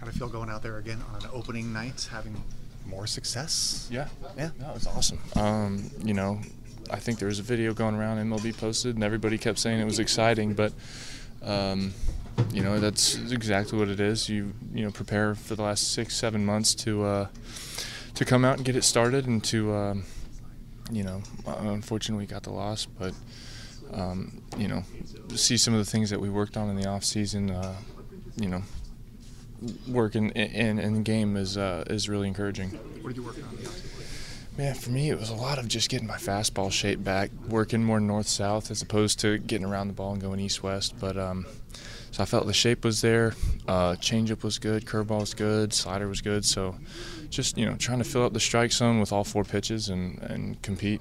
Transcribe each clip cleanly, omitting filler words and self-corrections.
How do you feel going out there again on an opening night, having more success? Yeah, Yeah. no, it was awesome. You know, I think there was a video going around MLB posted, and everybody kept saying it was exciting, but you know, that's exactly what it is. You prepare for the last 6-7 months to come out and get it started, and to you know, unfortunately we got the loss, but you know, see some of the things that we worked on in the off season, you know, working in the game is really encouraging. What did you work on the offseason? Man, for me, it was a lot of just getting my fastball shape back, working more north-south as opposed to getting around the ball and going east-west. But so I felt the shape was there, changeup was good, curveball was good, slider was good. So just, you know, trying to fill up the strike zone with all 4 pitches and compete.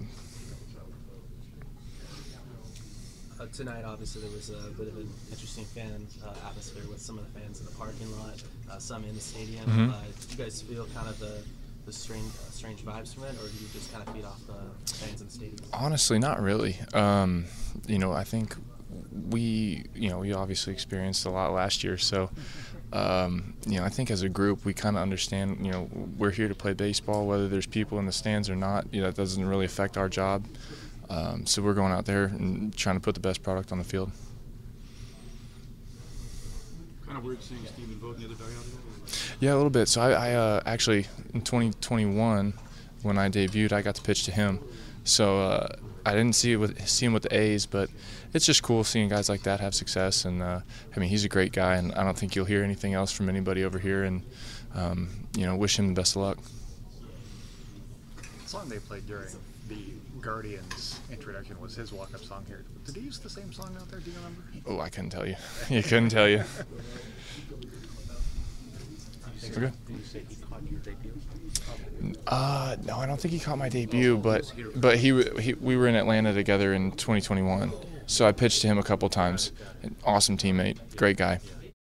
Tonight, obviously, there was a bit of an interesting fan atmosphere with some of the fans in the parking lot, some in the stadium. Did you guys feel kind of the strange vibes from it, or do you just kind of feed off the fans in the stadium? Honestly, not really. You know, I think we obviously experienced a lot last year, so you know, I think as a group we kind of understand, you know, we're here to play baseball, whether there's people in the stands or not. You know, that doesn't really affect our job. So we're going out there and trying to put the best product on the field. Kind of weird seeing Stephen Vogt in the other dugout. Yeah, a little bit. So I actually, in 2021, when I debuted, I got to pitch to him. So I didn't see him with the A's, but it's just cool seeing guys like that have success. And I mean, he's a great guy, and I don't think you'll hear anything else from anybody over here. And you know, wish him the best of luck. The song they played during the Guardians introduction was his walk-up song here. Did he use the same song out there? Do you remember? Oh, I couldn't tell you. You couldn't tell you. Okay. Did you say he caught your debut? No, I don't think he caught my debut, but we were in Atlanta together in 2021, so I pitched to him a couple times. An awesome teammate, great guy.